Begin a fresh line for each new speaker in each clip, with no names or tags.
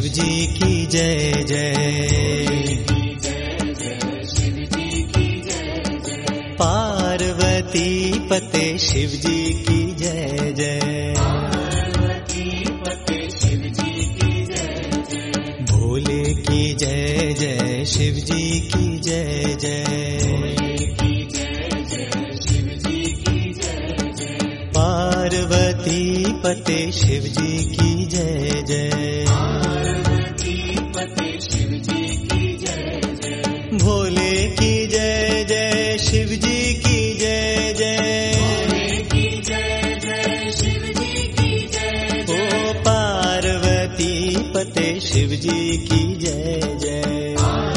जी की जय जय। पार्वती पते शिव जी की जय जय। भोले की जय जय शिव जी की जय जय। पार्वती पते शिव जी की जय जय। भोले की जय जय शिव जी की जय जय। ओ पार्वती पते शिव जी की जय जय।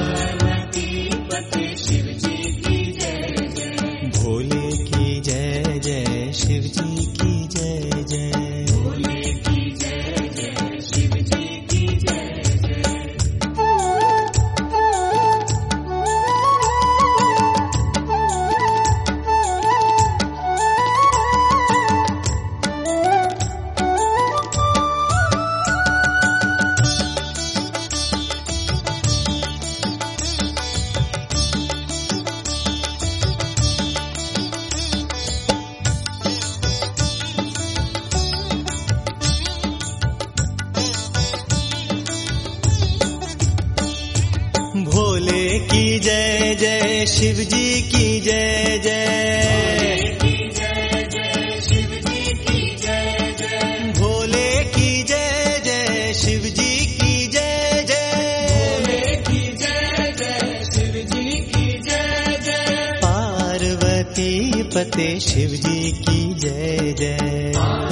भोले की जय जय शिव जी की जय जय। भोले की जय जय शिव जी की जय जय। भोले की जय जय शिव जी की जय जय। पार्वती पते शिव जी की जय जय।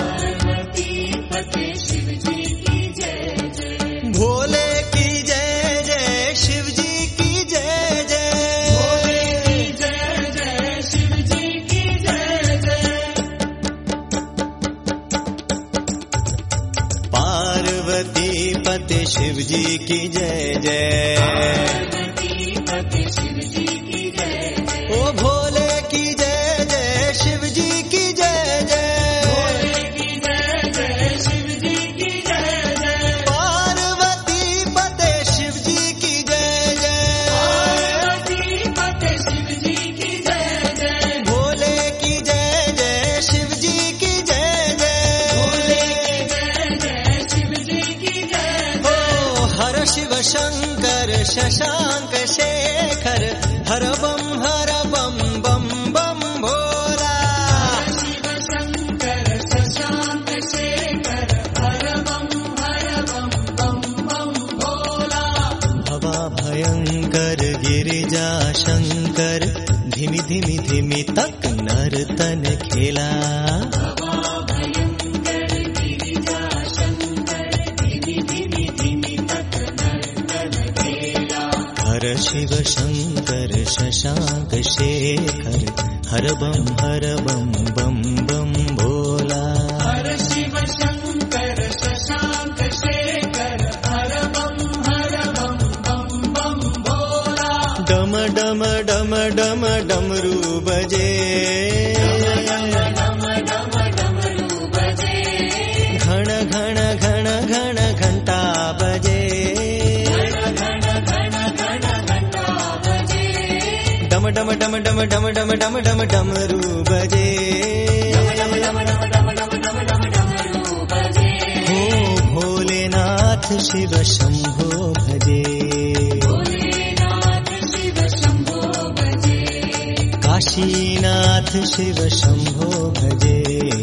भोले की जय जय शिव जी की जय जय। पार्वती पते शिव जी की जय जय। ओ भोले की जय जय शिव जी की जय जय। पार्वती पते शिव जी की जय जय। भोले की जय जय शिव जी की जय जय। ओ हर शिव शंकर शशांक शेखर हर बम बम बम भोला। भवा भयंकर गिरिजा शंकर धिमी धिमी धिमी तक नर्तन खेला। हर शिव शंकर शशांक शेखर हर बम बम बम भोला। हर शिव शंकर शशांक शेखर हर बम बम बम भोला। डम डम डम डम डमरू बजे। घण घण घण घण घंटा बजे। डम डम डम डम डम डम डम डम डमरू बजे। हो भोलेनाथ शिव शंभो भजे। काशीनाथ शिव शंभो भजे।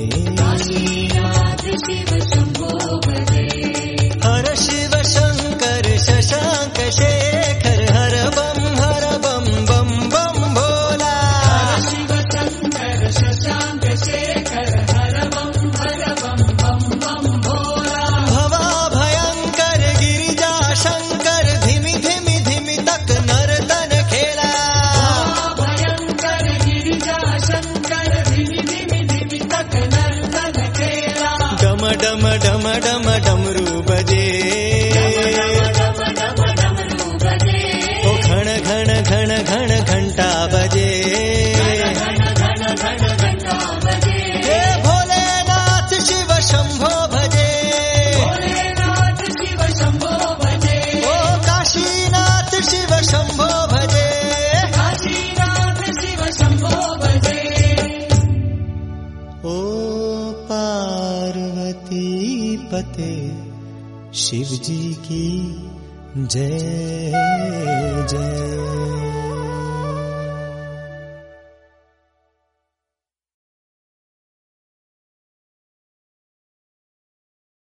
हर शिव शंकर शशांक शेखर हर बम बम बम भोला। शिव शंकर शशांक शेखर हर बम बम भोला। भवा भयंकर गिरिजा शंकर धिमी धिमी धिमी तक नर्तन खेला। भयंकर गिरिजा शंकर धिमी धिमी धिमी तक नर्तन खेला। डम डम डम डम डमरू बजे। ओ घण घण घण घण घंटा बजे। हे भोलेनाथ शिव शंभो भजे। भोलेनाथ शिव शंभो भजे। के शिव जी की जय जय।